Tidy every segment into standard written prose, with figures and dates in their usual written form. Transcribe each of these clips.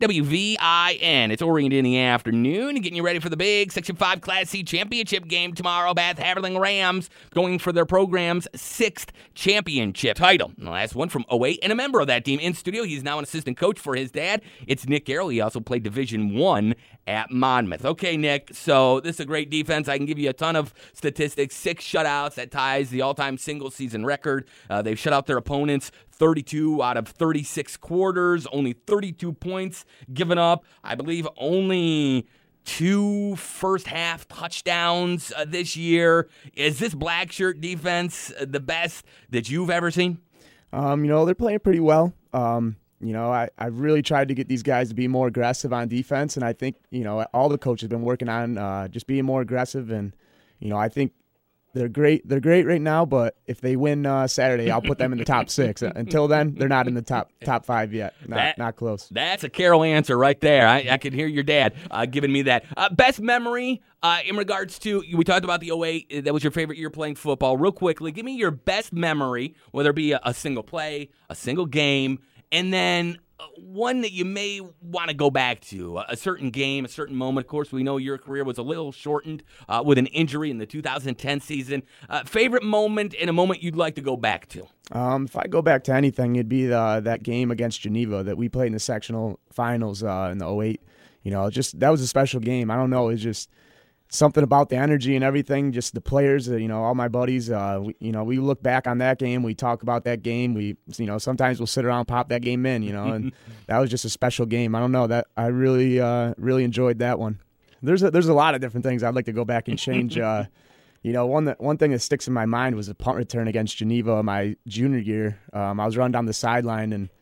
WVIN. It's Orient in the afternoon, getting you ready for the big Section 5 Class C championship game tomorrow. Bath Haverling Rams going for their program's 6th championship title. And the last one from 08, and a member of that team in studio. He's now an assistant coach for his dad. It's Nick Carroll. He also played Division I at Monmouth. Okay, Nick, so this is a great defense. I can give you a ton of statistics. 6 shutouts. That ties the all-time single-season record. They've shut out their opponents 32 out of 36 quarters, only 32 points given up. I believe only 2 first-half touchdowns this year. Is this black shirt defense the best that you've ever seen? They're playing pretty well. I've really tried to get these guys to be more aggressive on defense, and I think, all the coaches have been working on just being more aggressive, and, I think they're great. They're great right now, but if they win Saturday, I'll put them in the top 6. Until then, they're not in the top 5 yet. Not close. That's a Carroll answer right there. I can hear your dad giving me that. Best memory in regards to, we talked about the 08. That was your favorite year playing football. Real quickly, give me your best memory, whether it be a single play, a single game, and then one that you may want to go back to, a certain game, a certain moment. Of course, we know your career was a little shortened with an injury in the 2010 season. Favorite moment and a moment you'd like to go back to? If I go back to anything, it'd be that game against Geneva that we played in the sectional finals in the 08. That was a special game. I don't know. It's just something about the energy and everything, just the players, all my buddies, we look back on that game. We talk about that game. We, sometimes we'll sit around and pop that game in, and that was just a special game. I don't know, that I really enjoyed that one. There's a lot of different things I'd like to go back and change. One thing that sticks in my mind was a punt return against Geneva my junior year. I was running down the sideline and,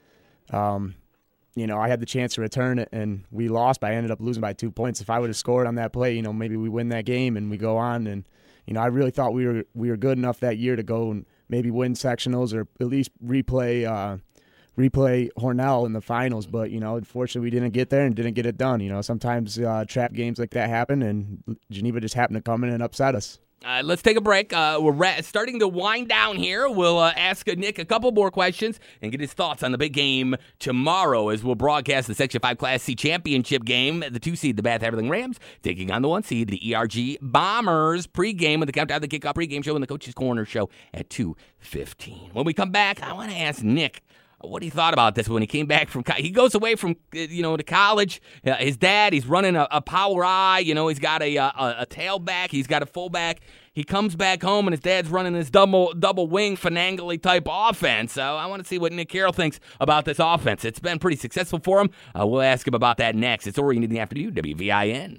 I had the chance to return it, and we lost, but I ended up losing by 2 points. If I would have scored on that play, maybe we win that game and we go on. And, I really thought we were good enough that year to go and maybe win sectionals or at least replay Hornell in the finals. But, unfortunately we didn't get there and didn't get it done. Sometimes trap games like that happen, and Geneva just happened to come in and upset us. Let's take a break. We're starting to wind down here. We'll ask Nick a couple more questions and get his thoughts on the big game tomorrow as we'll broadcast the Section 5 Class C championship game. The 2 seed, the Bath Haverling Rams, taking on the 1 seed, the ERG Bombers. Pregame with the Countdown to the Kickoff pregame show and the Coach's Corner show at 2:15. When we come back, I want to ask Nick what he thought about this when he came back from he goes away from to college. His dad, he's running a power I. He's got a tailback. He's got a fullback. He comes back home and his dad's running this double wing Finangly type offense. So I want to see what Nick Carroll thinks about this offense. It's been pretty successful for him. We'll ask him about that next. It's Orient in the Afternoon, WVIN.